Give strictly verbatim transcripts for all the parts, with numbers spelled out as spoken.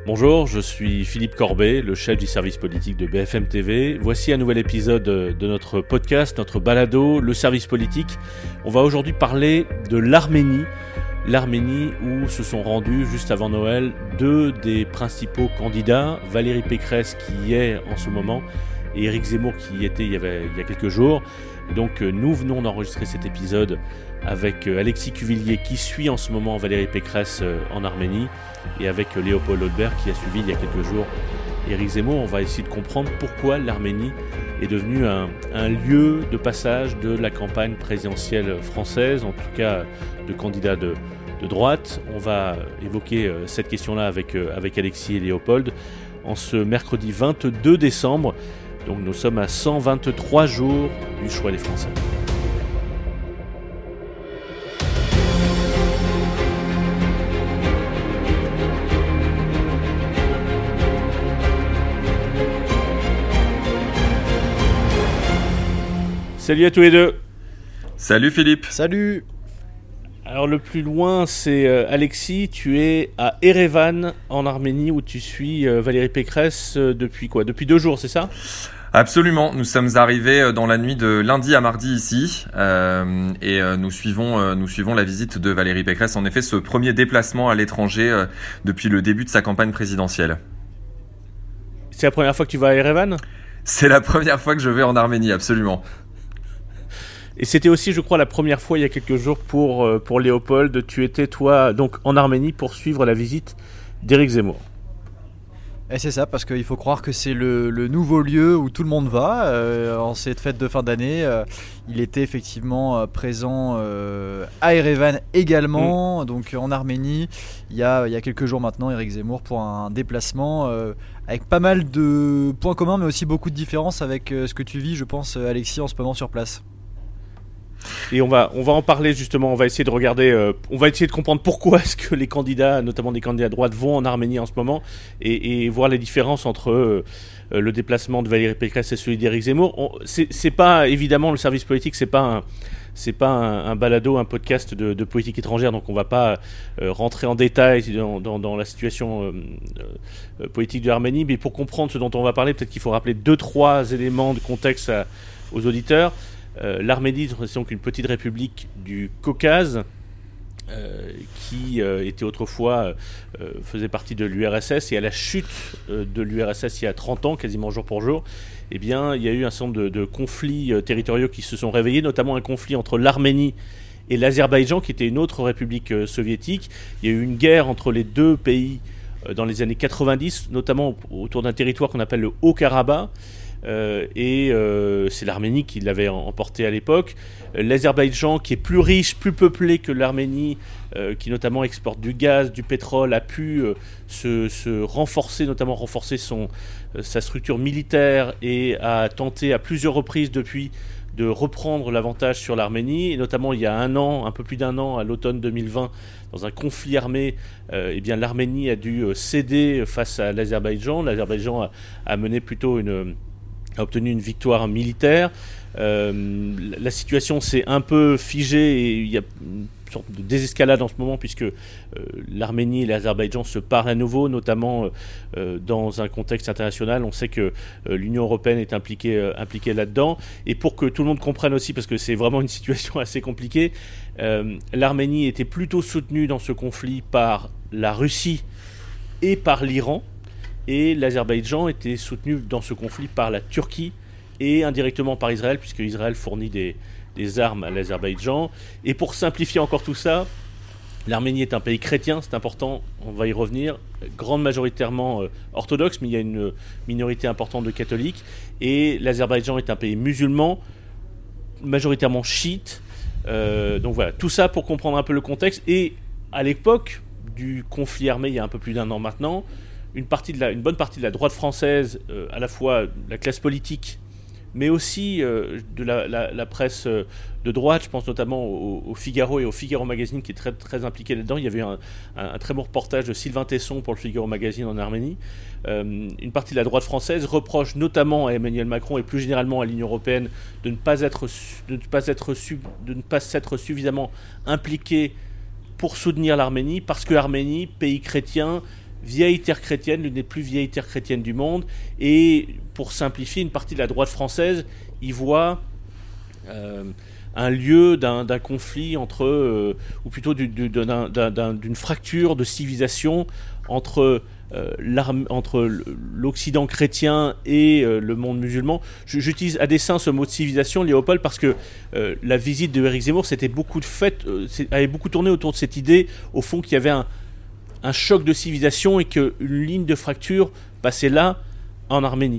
Bonjour, je suis Philippe Corbet, le chef du service politique de B F M T V. Voici un nouvel épisode de notre podcast, notre balado, le service politique. On va aujourd'hui parler de l'Arménie. L'Arménie où se sont rendus juste avant Noël deux des principaux candidats, Valérie Pécresse qui y est en ce moment et Éric Zemmour qui y était il y, avait, il y a quelques jours. Et donc nous venons d'enregistrer cet épisode avec Alexis Cuvillier qui suit en ce moment Valérie Pécresse en Arménie et avec Léopold Audebert qui a suivi il y a quelques jours Éric Zemmour. On va essayer de comprendre pourquoi l'Arménie est devenue un, un lieu de passage de la campagne présidentielle française, en tout cas de candidats de, de droite. On va évoquer cette question-là avec, avec Alexis et Léopold en ce mercredi vingt-deux décembre. Donc nous sommes à cent vingt-trois jours du choix des Français. Salut à tous les deux. Salut Philippe. Salut. Alors le plus loin c'est euh, Alexis, tu es à Erevan en Arménie où tu suis euh, Valérie Pécresse euh, depuis quoi ? Depuis deux jours, c'est ça ? Absolument, nous sommes arrivés dans la nuit de lundi à mardi ici euh, et euh, nous suivons euh, nous suivons la visite de Valérie Pécresse, en effet ce premier déplacement à l'étranger euh, depuis le début de sa campagne présidentielle. C'est la première fois que tu vas à Erevan ? C'est la première fois que je vais en Arménie, absolument. Et c'était aussi, je crois, la première fois il y a quelques jours pour, euh, pour Léopold. Tu étais, toi, donc en Arménie pour suivre la visite d'Éric Zemmour. Et c'est ça, parce qu'il faut croire que c'est le, le nouveau lieu où tout le monde va. Euh, en cette fête de fin d'année, euh, il était effectivement euh, présent euh, à Erevan également, mmh. donc en Arménie. Il y, a, il y a quelques jours maintenant, Éric Zemmour pour un déplacement euh, avec pas mal de points communs, mais aussi beaucoup de différences avec euh, ce que tu vis, je pense, Alexis, en ce moment sur place. Et on va, on va en parler justement, on va essayer de regarder, euh, on va essayer de comprendre pourquoi est-ce que les candidats, notamment des candidats de droite, vont en Arménie en ce moment et, et voir les différences entre euh, le déplacement de Valérie Pécresse et celui d'Éric Zemmour. On, c'est, c'est pas, évidemment, le service politique, c'est pas un, c'est pas un, un balado, un podcast de, de politique étrangère, donc on va pas euh, rentrer en détail dans, dans, dans la situation euh, euh, politique de l'Arménie, mais pour comprendre ce dont on va parler, peut-être qu'il faut rappeler deux, trois éléments de contexte à, aux auditeurs. Euh, L'Arménie c'est donc une petite république du Caucase euh, qui euh, était autrefois euh, faisait partie de l'U R S S, et à la chute euh, de l'U R S S il y a trente ans, quasiment jour pour jour, eh bien, il y a eu un certain nombre de, de conflits euh, territoriaux qui se sont réveillés, notamment un conflit entre l'Arménie et l'Azerbaïdjan qui était une autre république euh, soviétique. Il y a eu une guerre entre les deux pays euh, dans les années quatre-vingt-dix, notamment autour d'un territoire qu'on appelle le Haut-Karabakh. Euh, et euh, c'est l'Arménie qui l'avait emporté à l'époque. L'Azerbaïdjan, qui est plus riche, plus peuplé que l'Arménie, euh, qui notamment exporte du gaz, du pétrole, a pu euh, se, se renforcer, notamment renforcer son, euh, sa structure militaire, et a tenté à plusieurs reprises depuis de reprendre l'avantage sur l'Arménie, et notamment il y a un an, un peu plus d'un an, à l'automne deux mille vingt, dans un conflit armé, euh, eh bien, l'Arménie a dû céder face à l'Azerbaïdjan. L'Azerbaïdjan a, a mené plutôt une... a obtenu une victoire militaire. Euh, la situation s'est un peu figée et il y a une sorte de désescalade en ce moment puisque euh, l'Arménie et l'Azerbaïdjan se parlent à nouveau, notamment euh, dans un contexte international. On sait que euh, l'Union européenne est impliquée, euh, impliquée là-dedans. Et pour que tout le monde comprenne aussi, parce que c'est vraiment une situation assez compliquée, euh, l'Arménie était plutôt soutenue dans ce conflit par la Russie et par l'Iran. Et l'Azerbaïdjan était soutenu dans ce conflit par la Turquie et indirectement par Israël, puisque Israël fournit des, des armes à l'Azerbaïdjan. Et pour simplifier encore tout ça, l'Arménie est un pays chrétien, c'est important, on va y revenir, grande majoritairement euh, orthodoxe, mais il y a une minorité importante de catholiques. Et l'Azerbaïdjan est un pays musulman, majoritairement chiite. Euh, donc voilà, tout ça pour comprendre un peu le contexte. Et à l'époque du conflit armé, il y a un peu plus d'un an maintenant, Une, partie de la, une bonne partie de la droite française, euh, à la fois la classe politique, mais aussi euh, de la, la, la presse euh, de droite, je pense notamment au, au Figaro et au Figaro Magazine qui est très, très impliqué là-dedans. Il y avait un, un, un très bon reportage de Sylvain Tesson pour le Figaro Magazine en Arménie. Euh, une partie de la droite française reproche notamment à Emmanuel Macron et plus généralement à l'Union européenne de ne pas être, de ne pas être, de ne pas s'être suffisamment impliqué pour soutenir l'Arménie, parce que l'Arménie, pays chrétien, vieille terre chrétienne, l'une des plus vieilles terres chrétiennes du monde. Et pour simplifier, une partie de la droite française y voit euh, un lieu d'un, d'un conflit entre, euh, ou plutôt du, du, d'un, d'un, d'un, d'une fracture de civilisation entre, euh, entre l'Occident chrétien et euh, le monde musulman. J'utilise à dessein ce mot de civilisation, Léopold, parce que euh, la visite de Éric Zemmour c'était beaucoup de fait, euh, avait beaucoup tourné autour de cette idée, au fond, qu'il y avait un, un choc de civilisation et qu'une ligne de fracture passait là, en Arménie.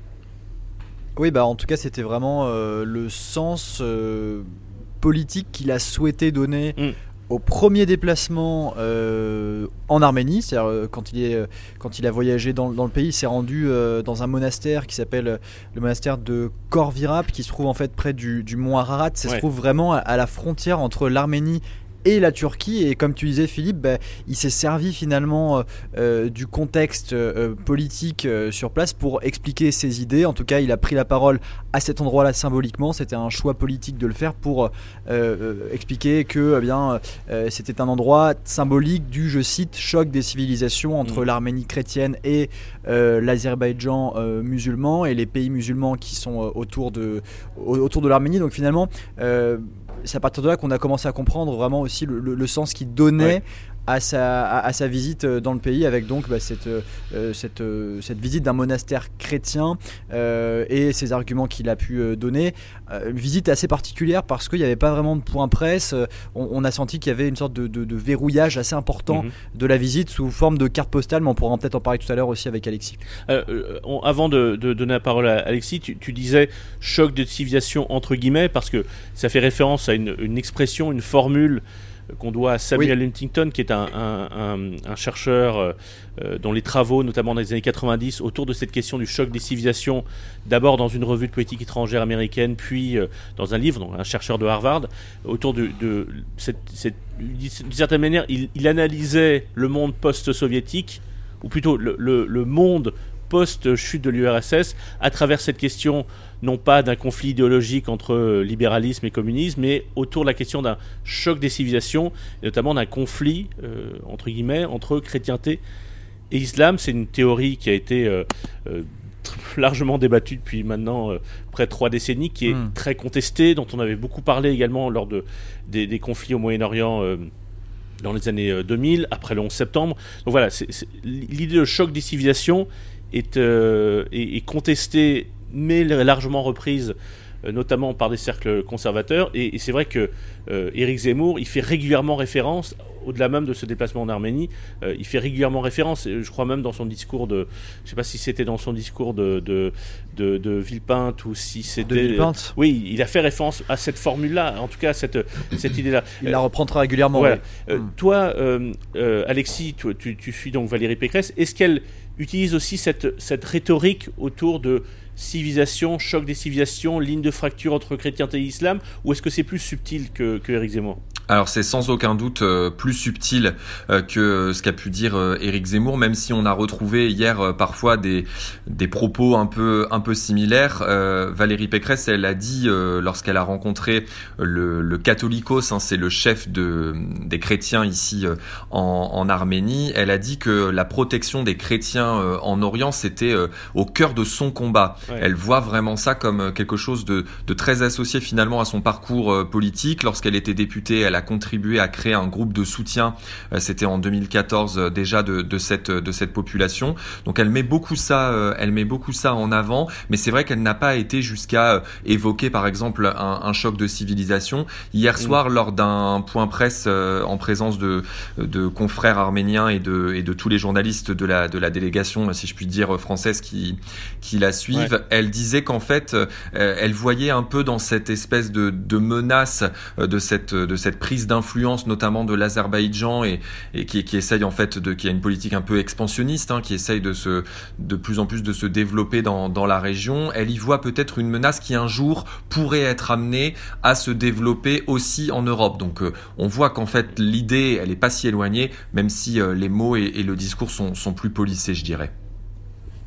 Oui, bah en tout cas, c'était vraiment euh, le sens euh, politique qu'il a souhaité donner mm. au premier déplacement euh, en Arménie. C'est-à-dire euh, quand il est, quand il a voyagé dans, dans le pays, il s'est rendu euh, dans un monastère qui s'appelle euh, le monastère de Khor Virap, qui se trouve en fait près du, du mont Ararat. Ça ouais. se trouve vraiment à, à la frontière entre l'Arménie et la Turquie, et comme tu disais Philippe, bah, il s'est servi finalement euh, du contexte euh, politique euh, sur place pour expliquer ses idées. En tout cas, il a pris la parole à cet endroit-là symboliquement. C'était un choix politique de le faire pour euh, expliquer que eh bien, euh, c'était un endroit symbolique du, je cite, choc des civilisations entre mmh. l'Arménie chrétienne et euh, l'Azerbaïdjan euh, musulman, et les pays musulmans qui sont euh, autour de, autour de l'Arménie. Donc finalement, euh, c'est à partir de là qu'on a commencé à comprendre vraiment aussi le, le, le sens qu'il donnait ouais. à, sa, à, à sa visite dans le pays, avec donc bah, cette, euh, cette, euh, cette visite d'un monastère chrétien euh, et ces arguments qu'il a pu euh, donner. Euh, une visite assez particulière parce qu'il n'y avait pas vraiment de point presse. On, on a senti qu'il y avait une sorte de, de, de verrouillage assez important mm-hmm. de la visite sous forme de carte postale, mais on pourra peut-être en parler tout à l'heure aussi avec Alexis. Euh, on, avant de, de donner la parole à Alexis, tu, tu disais choc de civilisation entre guillemets, parce que ça fait référence à une, une expression, une formule qu'on doit à Samuel oui. Huntington, qui est un, un, un, un chercheur euh, dont les travaux, notamment dans les années quatre-vingt-dix, autour de cette question du choc des civilisations, d'abord dans une revue de politique étrangère américaine, puis euh, dans un livre, donc un chercheur de Harvard, autour de, de cette, cette, d'une certaine manière, il, il analysait le monde post-soviétique, ou plutôt le, le, le monde post-chute de l'U R S S, à travers cette question, non pas d'un conflit idéologique entre libéralisme et communisme, mais autour de la question d'un choc des civilisations, et notamment d'un conflit, euh, entre guillemets, entre chrétienté et islam. C'est une théorie qui a été euh, euh, largement débattue depuis maintenant euh, près de trois décennies, qui est mmh. très contestée, dont on avait beaucoup parlé également lors de, des, des conflits au Moyen-Orient euh, dans les années deux mille, après le onze septembre. Donc voilà, c'est, c'est, l'idée de choc des civilisations est, euh, est, est contestée, mais largement reprise, euh, notamment par des cercles conservateurs. Et, et c'est vrai que euh, Éric Zemmour, il fait régulièrement référence, au-delà même de ce déplacement en Arménie, euh, il fait régulièrement référence, je crois même dans son discours de, je ne sais pas si c'était dans son discours de, de, de, de Villepinte ou si c'était... De Villepinte. Oui, il a fait référence à cette formule-là, en tout cas à cette, cette idée-là. Il euh, la reprend très régulièrement. Voilà. Oui. Euh, mm. Toi, euh, euh, Alexis, tu, tu, tu suis donc Valérie Pécresse, est-ce qu'elle utilise aussi cette, cette rhétorique autour de civilisation, choc des civilisations, ligne de fracture entre chrétienté et islam, ou est-ce que c'est plus subtil que, que Éric Zemmour ? Alors c'est sans aucun doute euh, plus subtil euh, que ce qu'a pu dire euh, Éric Zemmour, même si on a retrouvé hier euh, parfois des des propos un peu un peu similaires. Euh, Valérie Pécresse, elle a dit euh, lorsqu'elle a rencontré le, le Catholicos, hein, c'est le chef de des chrétiens ici euh, en, en Arménie, elle a dit que la protection des chrétiens euh, en Orient, c'était euh, au cœur de son combat. Ouais. Elle voit vraiment ça comme quelque chose de de très associé finalement à son parcours euh, politique. Lorsqu'elle était députée, elle a contribué à créer un groupe de soutien, euh, c'était en deux mille quatorze euh, déjà de, de cette de cette population. Donc elle met beaucoup ça, euh, elle met beaucoup ça en avant, mais c'est vrai qu'elle n'a pas été jusqu'à euh, évoquer par exemple un, un choc de civilisation. Hier mmh. soir, lors d'un point presse euh, en présence de de confrères arméniens et de et de tous les journalistes de la de la délégation, si je puis dire française, qui qui la suivent, ouais. elle disait qu'en fait, euh, elle voyait un peu dans cette espèce de de menace euh, de cette de cette prise d'influence, notamment de l'Azerbaïdjan, et, et qui, qui essaye en fait de, qui a une politique un peu expansionniste, hein, qui essaye de se, de plus en plus de se développer dans, dans la région. Elle y voit peut-être une menace qui un jour pourrait être amenée à se développer aussi en Europe. Donc euh, on voit qu'en fait l'idée, elle est pas si éloignée, même si euh, les mots et, et le discours sont, sont plus polissés, je dirais.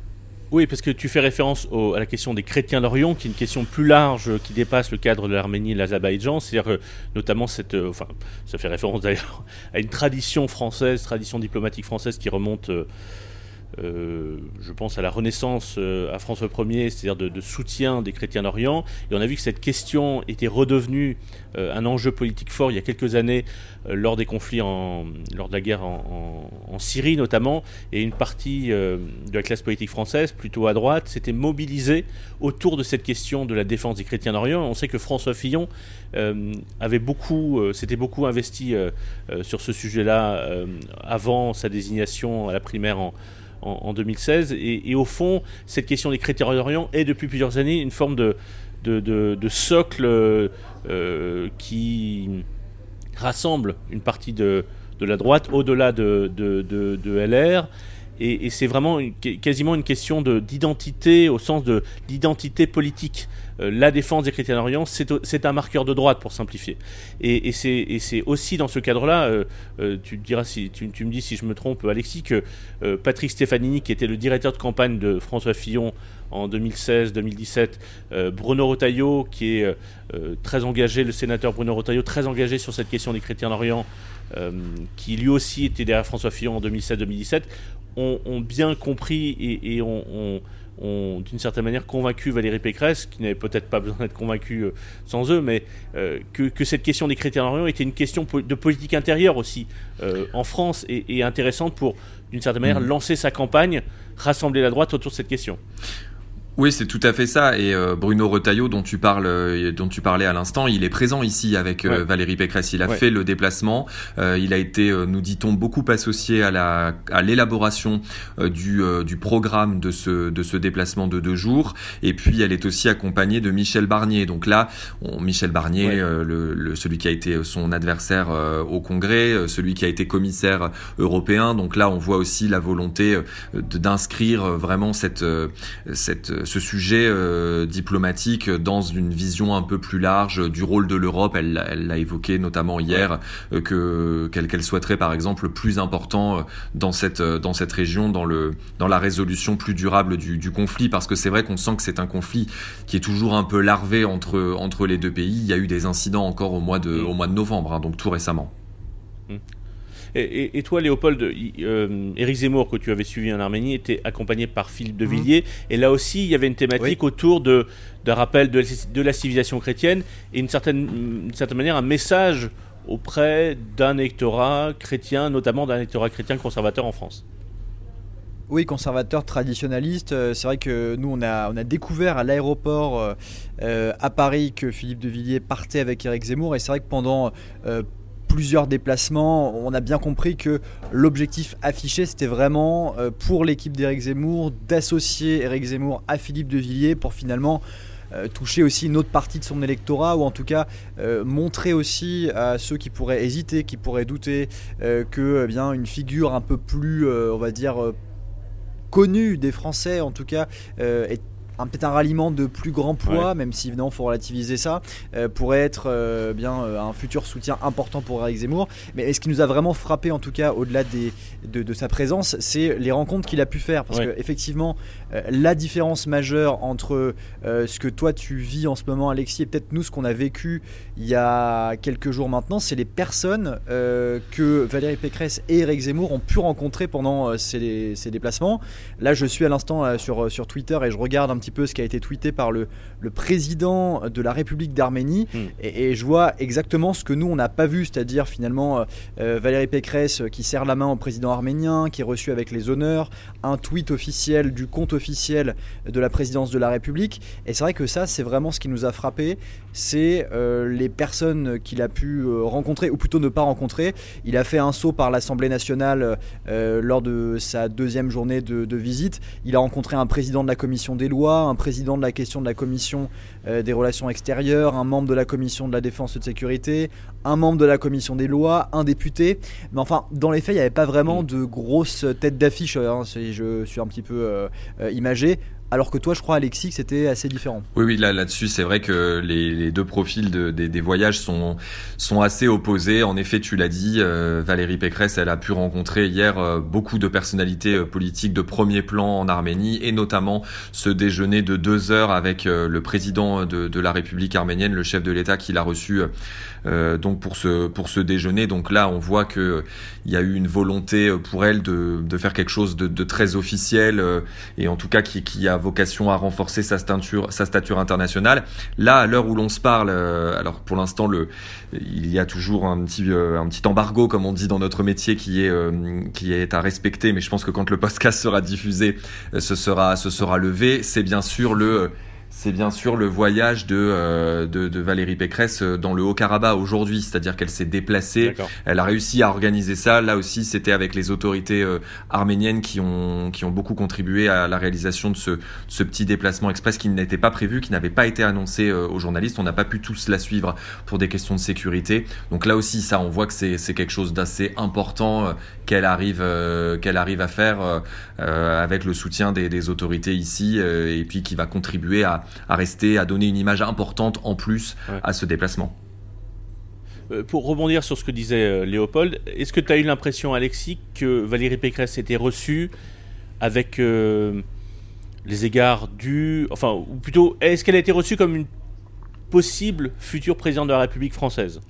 Oui, parce que tu fais référence au, à la question des chrétiens d'Orient, qui est une question plus large, qui dépasse le cadre de l'Arménie et de l'Azerbaïdjan. C'est-à-dire, euh, notamment, cette, euh, enfin, ça fait référence d'ailleurs à une tradition française, tradition diplomatique française qui remonte, euh, euh, je pense, à la Renaissance, euh, à François Ier, c'est-à-dire de, de soutien des chrétiens d'Orient. Et on a vu que cette question était redevenue euh, un enjeu politique fort il y a quelques années, euh, lors des conflits, en, lors de la guerre en, en, en Syrie notamment, et une partie euh, de la classe politique française, plutôt à droite, s'était mobilisée autour de cette question de la défense des chrétiens d'Orient. On sait que François Fillon euh, avait beaucoup, euh, s'était beaucoup investi euh, euh, sur ce sujet-là euh, avant sa désignation à la primaire en En, en deux mille seize, et, et au fond, cette question des chrétiens d'Orient est depuis plusieurs années une forme de, de, de, de socle euh, qui rassemble une partie de, de la droite au-delà de, de, de, de L R, et, et c'est vraiment une, quasiment une question de, d'identité au sens de l'identité politique. Euh, la défense des chrétiens d'Orient, c'est, c'est un marqueur de droite, pour simplifier. Et, et, c'est, et c'est aussi dans ce cadre-là, euh, euh, tu, diras si, tu, tu me dis si je me trompe, Alexis, que euh, Patrick Stefanini, qui était le directeur de campagne de François Fillon en deux mille seize deux mille dix-sept, euh, Bruno Retailleau, qui est euh, très engagé, le sénateur Bruno Retailleau, très engagé sur cette question des chrétiens d'Orient, euh, qui lui aussi était derrière François Fillon en deux mille seize deux mille dix-sept, ont, ont bien compris et, et ont... ont ont d'une certaine manière convaincu Valérie Pécresse, qui n'avait peut-être pas besoin d'être convaincue euh, sans eux, mais euh, que, que cette question des chrétiens d'Orient était une question po- de politique intérieure aussi euh, en France, et, et intéressante pour, d'une certaine manière, mmh. lancer sa campagne, rassembler la droite autour de cette question. Oui, c'est tout à fait ça. Et euh, Bruno Retailleau, dont tu parles, euh, dont tu parlais à l'instant, il est présent ici avec euh, ouais. Valérie Pécresse. Il a ouais. fait le déplacement. Euh, il a été, euh, nous dit-on, beaucoup associé à la, à l'élaboration euh, du, euh, du programme de ce, de ce déplacement de deux jours. Et puis, elle est aussi accompagnée de Michel Barnier. Donc là, on, Michel Barnier, ouais. euh, le, le, celui qui a été son adversaire euh, au Congrès, euh, celui qui a été commissaire européen. Donc là, on voit aussi la volonté euh, de, d'inscrire vraiment cette, euh, cette ce sujet euh, diplomatique dans une vision un peu plus large du rôle de l'Europe. Elle, elle l'a évoqué notamment hier, euh, que qu'elle, qu'elle souhaiterait par exemple plus important dans cette dans cette région, dans le dans la résolution plus durable du, du conflit, parce que c'est vrai qu'on sent que c'est un conflit qui est toujours un peu larvé entre entre les deux pays. Il y a eu des incidents encore au mois de mmh. au mois de novembre, hein, donc tout récemment. Mmh. Et, et, et toi, Léopold, euh, Éric Zemmour, que tu avais suivi en Arménie, était accompagné par Philippe de Villiers. Mmh. Et là aussi, il y avait une thématique oui. autour de, d'un rappel de, de la civilisation chrétienne et une certaine, une certaine manière un message auprès d'un électorat chrétien, notamment d'un électorat chrétien conservateur en France. Oui, conservateur, traditionnaliste. C'est vrai que nous, on a, on a découvert à l'aéroport euh, à Paris que Philippe de Villiers partait avec Éric Zemmour. Et c'est vrai que pendant... Euh, plusieurs déplacements, on a bien compris que l'objectif affiché, c'était vraiment euh, pour l'équipe d'Éric Zemmour d'associer Éric Zemmour à Philippe de Villiers pour finalement euh, toucher aussi une autre partie de son électorat, ou en tout cas euh, montrer aussi à ceux qui pourraient hésiter, qui pourraient douter euh, que eh bien, une figure un peu plus, euh, on va dire, euh, connue des Français en tout cas, euh, est Un, peut-être un ralliement de plus grand poids, ouais. même si évidemment il faut relativiser ça, euh, pourrait être euh, bien euh, un futur soutien important pour Éric Zemmour. Mais ce qui nous a vraiment frappé, en tout cas au-delà des, de, de sa présence, c'est les rencontres qu'il a pu faire, parce ouais. que effectivement euh, la différence majeure entre euh, ce que toi tu vis en ce moment, Alexis, et peut-être nous ce qu'on a vécu il y a quelques jours maintenant, c'est les personnes euh, que Valérie Pécresse et Éric Zemmour ont pu rencontrer pendant euh, ces, ces déplacements. Là je suis à l'instant euh, sur, sur Twitter et je regarde un petit peu ce qui a été tweeté par le, le président de la République d'Arménie mmh. et, et je vois exactement ce que nous on n'a pas vu, c'est-à-dire finalement euh, Valérie Pécresse qui serre la main au président arménien, qui est reçu avec les honneurs, un tweet officiel du compte officiel de la présidence de la République. Et c'est vrai que ça, c'est vraiment ce qui nous a frappé, c'est euh, les personnes qu'il a pu euh, rencontrer, ou plutôt ne pas rencontrer. Il a fait un saut par l'Assemblée nationale euh, lors de sa deuxième journée de, de visite. Il a rencontré un président de la commission des lois, un président de la question de la commission euh, des relations extérieures, un membre de la commission de la défense et de sécurité, un membre de la commission des lois, un député. Mais enfin, dans les faits, il n'y avait pas vraiment de grosses têtes d'affiche, hein, si je suis un petit peu euh, euh, imagé. alors que toi, je crois, Alexis, que c'était assez différent. Oui, oui, là, là-dessus, c'est vrai que les, les deux profils de, des, des voyages sont, sont assez opposés. En effet, tu l'as dit, euh, Valérie Pécresse, elle a pu rencontrer hier euh, beaucoup de personnalités euh, politiques de premier plan en Arménie, et notamment ce déjeuner de deux heures avec euh, le président de, de la République arménienne, le chef de l'État, qui l'a reçu euh, donc pour ce, pour ce déjeuner. Donc là, on voit que euh, il y a eu une volonté pour elle de, de faire quelque chose de, de très officiel euh, et en tout cas qui, qui a vocation à renforcer sa stature, sa stature internationale. Là, à l'heure où l'on se parle, euh, alors pour l'instant, le, il y a toujours un petit, euh, un petit embargo, comme on dit dans notre métier, qui est, euh, qui est à respecter. Mais je pense que quand le podcast sera diffusé, euh, ce sera, ce sera levé. C'est bien sûr le C'est bien sûr le voyage de, euh, de, de Valérie Pécresse dans le Haut-Karabakh aujourd'hui, c'est-à-dire qu'elle s'est déplacée, D'accord. Elle a réussi à organiser ça. Là aussi, c'était avec les autorités euh, arméniennes qui ont, qui ont beaucoup contribué à la réalisation de ce, de ce petit déplacement express qui n'était pas prévu, qui n'avait pas été annoncé euh, aux journalistes. On n'a pas pu tous la suivre pour des questions de sécurité. Donc là aussi, ça, on voit que c'est, c'est quelque chose d'assez important euh, qu'elle arrive, euh, qu'elle arrive à faire euh, euh, avec le soutien des, des autorités ici euh, et puis qui va contribuer à à rester, à donner une image importante en plus ouais. à ce déplacement. Euh, pour rebondir sur ce que disait euh, Léopold, est-ce que tu as eu l'impression, Alexis, que Valérie Pécresse était reçue avec euh, les égards dus, enfin, ou plutôt, est-ce qu'elle a été reçue comme une possible future présidente de la République française?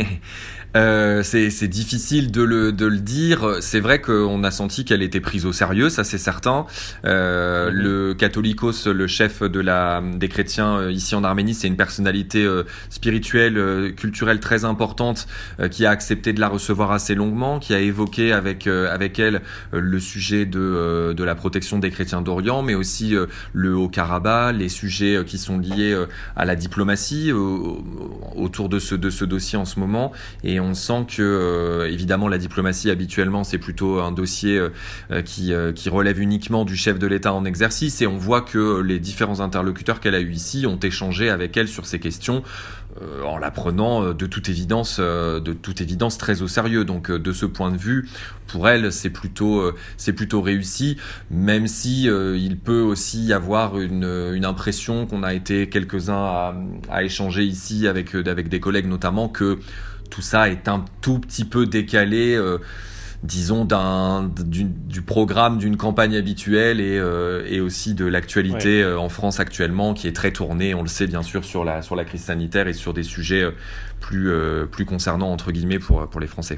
Euh, c'est, c'est difficile de le, de le dire. C'est vrai qu'on a senti qu'elle était prise au sérieux, ça c'est certain. Euh, mmh. Le Catholicos, le chef de la, des chrétiens ici en Arménie, c'est une personnalité euh, spirituelle, euh, culturelle très importante, euh, qui a accepté de la recevoir assez longuement, qui a évoqué avec, euh, avec elle euh, le sujet de, euh, de la protection des chrétiens d'Orient, mais aussi euh, le Haut-Karabakh, les sujets euh, qui sont liés euh, à la diplomatie euh, autour de ce, de ce dossier en ce moment. Et on sent que, euh, évidemment, la diplomatie, habituellement, c'est plutôt un dossier euh, qui, euh, qui relève uniquement du chef de l'État en exercice. Et on voit que les différents interlocuteurs qu'elle a eus ici ont échangé avec elle sur ces questions, euh, en la prenant de toute évidence, euh, de toute évidence très au sérieux. Donc, euh, de ce point de vue, pour elle, c'est plutôt, euh, c'est plutôt réussi, même si euh, il peut aussi y avoir une, une impression qu'on a été quelques-uns à, à échanger ici avec, avec des collègues notamment, que tout ça est un tout petit peu décalé, euh, disons, d'un, du, du programme d'une campagne habituelle et, euh, et aussi de l'actualité ouais. euh, en France actuellement, qui est très tournée, on le sait bien sûr, sur la, sur la crise sanitaire et sur des sujets euh, plus, euh, plus concernants, entre guillemets, pour, pour les Français.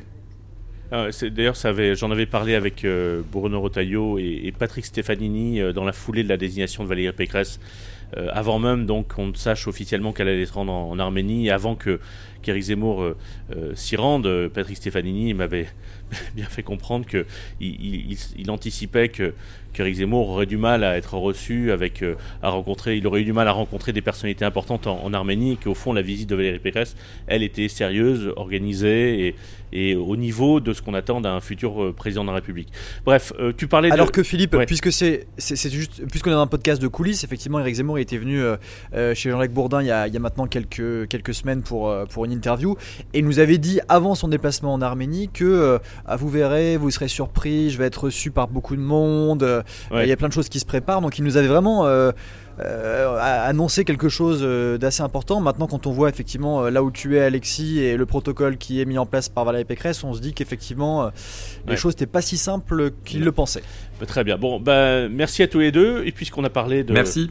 Ah, c'est, d'ailleurs, ça avait, j'en avais parlé avec euh, Bruno Retailleau et, et Patrick Stefanini euh, dans la foulée de la désignation de Valérie Pécresse, euh, avant même donc qu'on ne sache officiellement qu'elle allait se rendre en, en Arménie, avant que qu'Éric Zemmour euh, euh, s'y rende. Patrick Stefanini m'avait bien fait comprendre qu'il il, il, il anticipait que qu'Éric Zemmour aurait du mal à être reçu, avec, euh, à rencontrer, il aurait eu du mal à rencontrer des personnalités importantes en, en Arménie, et qu'au fond, la visite de Valérie Pécresse, elle était sérieuse, organisée et, et au niveau de ce qu'on attend d'un futur président de la République. Bref, euh, tu parlais de... Alors que Philippe, ouais. puisque c'est, c'est, c'est juste, puisqu'on est dans un podcast de coulisses, effectivement, Éric Zemmour était venu euh, chez Jean-Jacques Bourdin il y a, il y a maintenant quelques, quelques semaines pour, pour une interview, et il nous avait dit avant son déplacement en Arménie que euh, ah, vous verrez, vous serez surpris, je vais être reçu par beaucoup de monde, euh, ouais. il y a plein de choses qui se préparent, donc il nous avait vraiment euh, euh, annoncé quelque chose d'assez important. Maintenant, quand on voit effectivement là où tu es, Alexis, et le protocole qui est mis en place par Valérie Pécresse, on se dit qu'effectivement les ouais. choses n'étaient pas si simples qu'il ouais. le pensait. Très bien, bon, bah, merci à tous les deux, et puisqu'on a parlé de... Merci.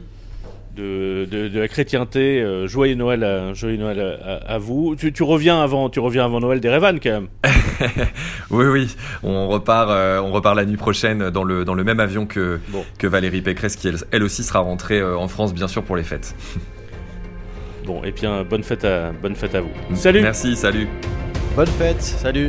De, de, de la chrétienté, euh, joyeux Noël, à, joyeux Noël à, à vous. Tu, tu reviens avant, tu reviens avant Noël d'Erevan quand même. oui, oui, on repart, euh, on repart la nuit prochaine dans le dans le même avion que bon. que Valérie Pécresse, qui elle, elle aussi sera rentrée euh, en France, bien sûr, pour les fêtes. Bon, et bien bonne fête à bonne fête à vous. Salut. Merci, salut. Bonne fête, salut.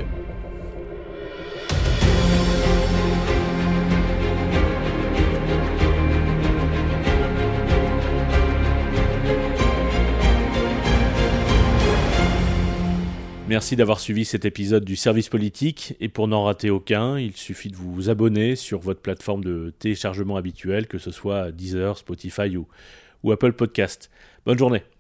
Merci d'avoir suivi cet épisode du Service Politique, et pour n'en rater aucun, il suffit de vous abonner sur votre plateforme de téléchargement habituelle, que ce soit Deezer, Spotify ou, ou Apple Podcast. Bonne journée.